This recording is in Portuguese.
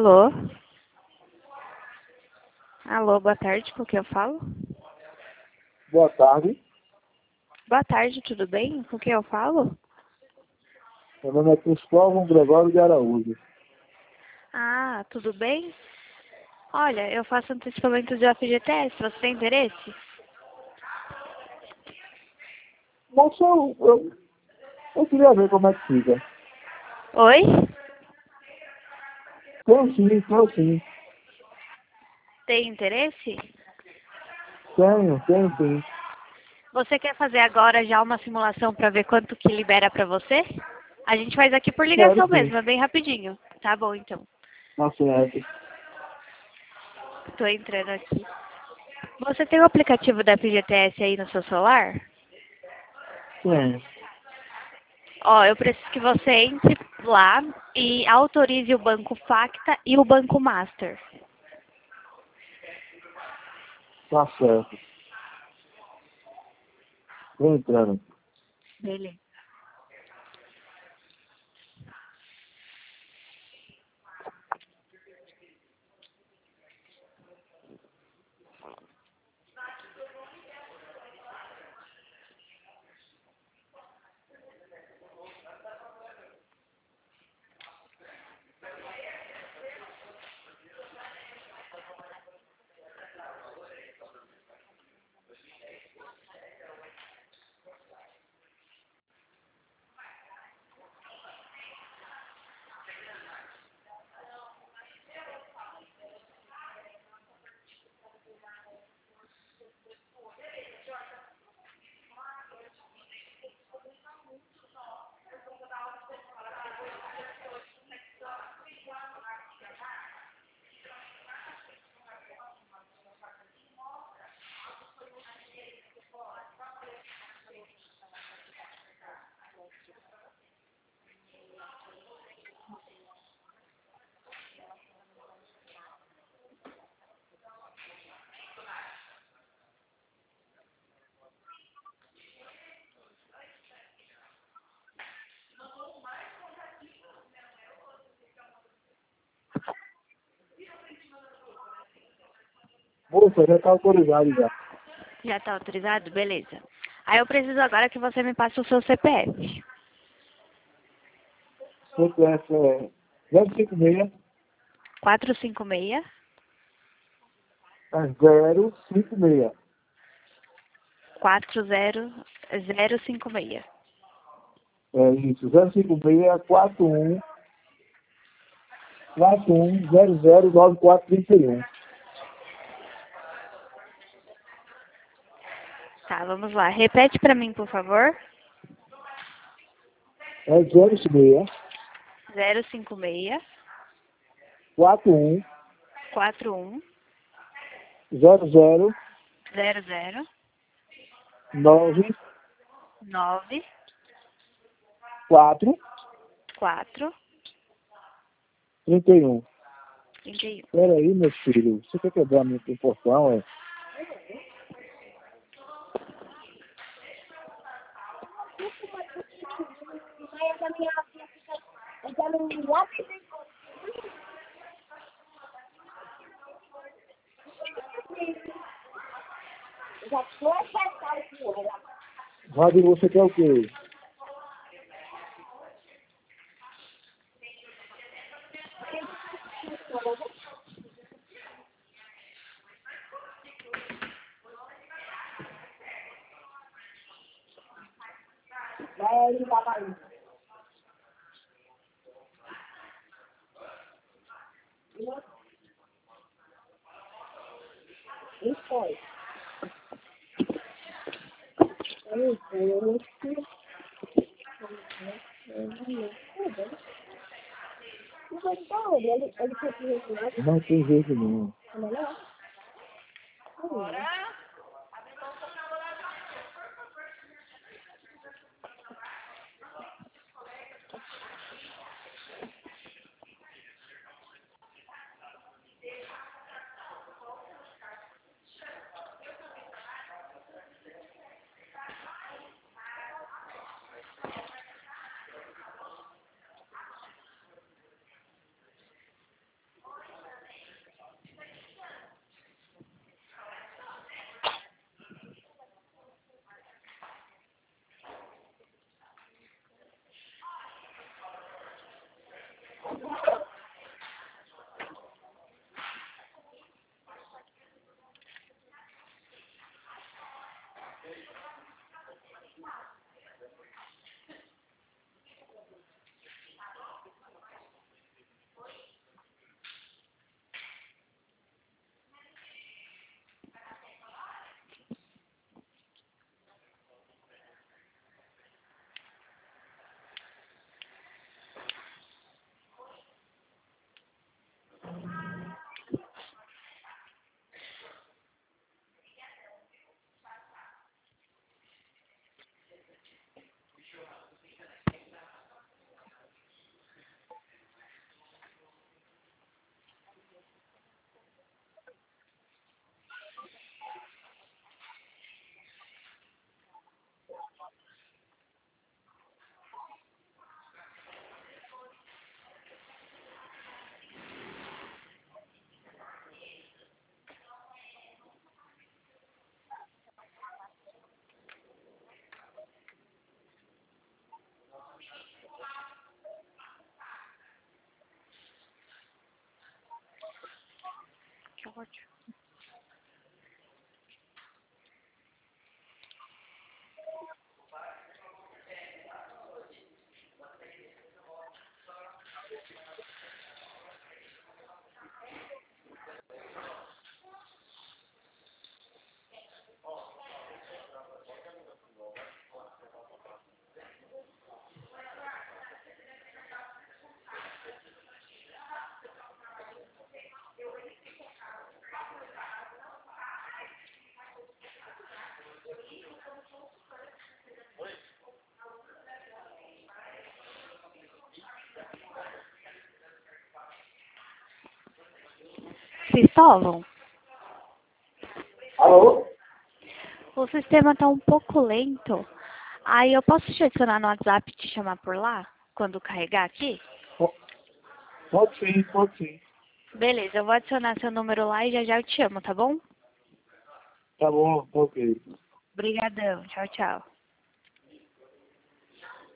Alô? Alô, boa tarde, com quem eu falo? Boa tarde, Boa tarde, tudo bem? Com quem eu falo? meu nome é Cristóvão Gregório de Araújo. Ah, tudo bem? Olha, eu faço antecipamento de FGTS, você tem interesse? Mas eu queria ver como é que fica. Oi? Tenho sim. Tem interesse? Tenho sim. Você quer fazer agora já uma simulação para ver quanto que libera para você? A gente faz aqui por Quero ligação sim. mesmo, é bem rapidinho. Tá bom, então. Tá certo. Tô entrando aqui. Você tem o aplicativo da FGTS aí no seu celular? Tenho. Ó, eu preciso que você entre lá e autorize o Banco Facta e o Banco Master. Tá certo. Tô entrando. Beleza. Moça, já tá autorizado já. Já tá autorizado? Beleza. Aí eu preciso agora que você me passe o seu CPF. CPF é 056 456 056. 40056. É isso, 056 41009431. Tá, vamos lá. Repete pra mim, por favor. É 056 056 41 41 00 00 9 9 4 4 31. 31. Espera aí, meu filho. Você quer quebrar meu portão, é? Rádio, você quer o quê? Não tem jeito nenhum. Pode. Cristóvão, Alô? o sistema tá um pouco lento. Aí eu posso te adicionar no WhatsApp e te chamar por lá? Quando carregar aqui? Po- Pode sim, pode sim. Beleza, eu vou adicionar seu número lá e já já eu te chamo, tá bom? Tá bom, ok. Obrigadão. Tchau, tchau.